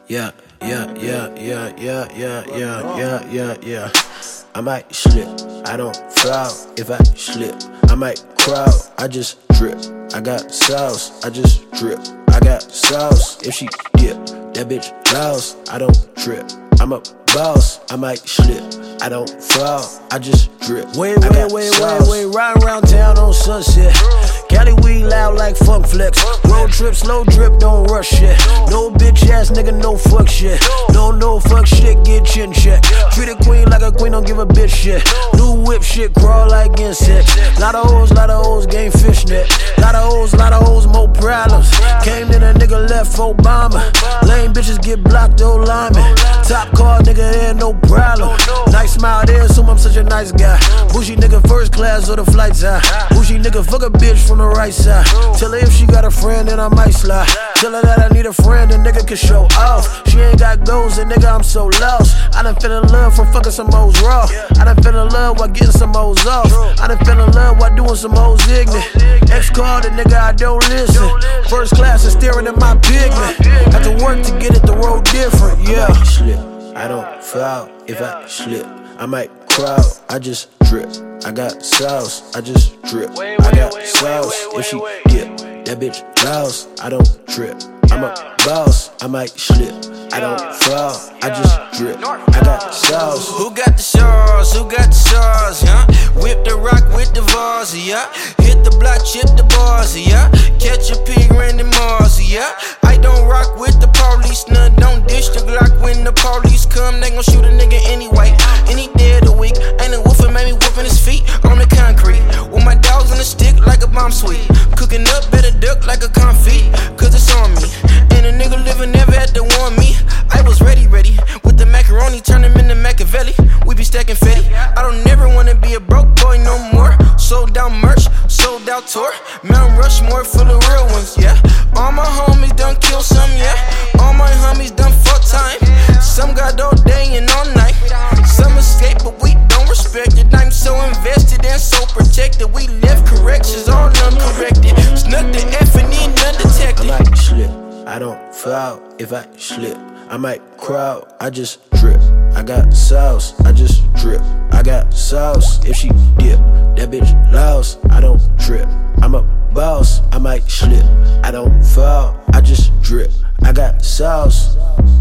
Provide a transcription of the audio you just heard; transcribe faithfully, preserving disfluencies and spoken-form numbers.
Yeah, yeah, yeah, yeah, yeah, yeah, yeah, yeah, yeah, yeah. I might slip, I don't foul. If I slip, I might crowd. I just drip, I got sauce. I just drip, I got sauce. If she dip, that bitch louse. I don't trip, I'm a boss. I might slip, I don't fall. I just drip. Wait, wait, wait, wait, wait. Riding around town on Sunset. Cali weed loud like Funk Flex. Road trip, slow drip, don't rush shit. No bitch ass nigga, no fuck shit. No, no fuck shit, get chin check. Treat a queen like a queen, don't give a bitch shit. New whip shit, crawl like insects. Lot of hoes, lot of hoes, game fishnet. Lot of hoes, lot of hoes, more problems. Came in a nigga left Obama. Lame bitches get blocked, old lineman. Top car, nigga, there no problem. Nice smile there, so I'm such a nice guy. Bougie nigga first class or the flights high. Bougie nigga fuck a bitch from the right side. Tell her if she got a friend, then I might slide. Tell her that I need a friend, and nigga can show off. She ain't got goals, and nigga, I'm so lost. I done fell in love from fucking some hoes raw. I done fell in love while getting some hoes off. I done fell in love while doing some hoes ignorant. Ex-card, the nigga, I don't listen. First class is staring at my pigment. Got to work to get it the road different, yeah. I slip, I don't foul. If I slip, I might crowd. I just drip, I got sauce. I just drip, I got sauce. If she dip, that bitch louse. I don't trip, I'm a boss. I might slip, I don't fall. I just drip, I got sauce. Who got the sauce? Who got the sauce? Yeah. Whip the rock with the vase, yeah. Hit the block, chip the bars, yeah. Catch a pig, Randy Mars, yeah. I don't rock with the police, none don't dish the Glock. When the police come, they gon' shoot a nigga anyway. Any day of the week, ain't a wolf and made me whooping his feet on the concrete. With my dogs on the stick like a bomb suite. Cooking up, better duck like a confit, cause it's on me. And a nigga living never had to warn me. I was ready, ready, with the macaroni, turn him into Machiavelli. We be stacking fetty. I don't never wanna be a broke boy no more. Sold out merch, sold out tour. Mount Rushmore full of real ones, yeah. All my homies done kill some, yeah. All my homies done fuck time. Some got all day and all night. Some escape, but we don't respect it. I'm so invested and so protected. We left corrections all uncorrected. Snuck the F and then undetected. I might slip, I don't foul. If I slip, I might crowd. I just drip, I got sauce. I just drip, I got sauce. If she dip, that bitch louse. I don't trip, I'm a boss. I might slip, I don't fall. I just drip, I got sauce.